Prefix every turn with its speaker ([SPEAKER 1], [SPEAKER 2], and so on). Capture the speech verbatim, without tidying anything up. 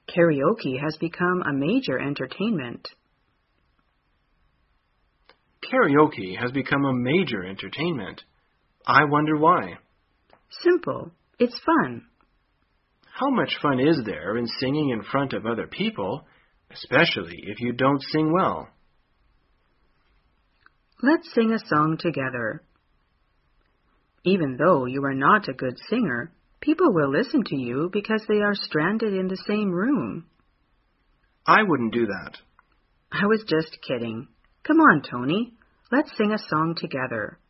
[SPEAKER 1] Karaoke has become a major entertainment.
[SPEAKER 2] Karaoke has become a major entertainment. I wonder why.
[SPEAKER 1] Simple. It's fun.
[SPEAKER 2] How much fun is there in singing in front of other people, especially if you don't sing well?
[SPEAKER 1] Let's sing a song together. Even though you are not a good singer, people will listen to you because they are stranded in the same room.
[SPEAKER 2] I wouldn't do that.
[SPEAKER 1] I was just kidding. Come on, Tony. Let's sing a song together.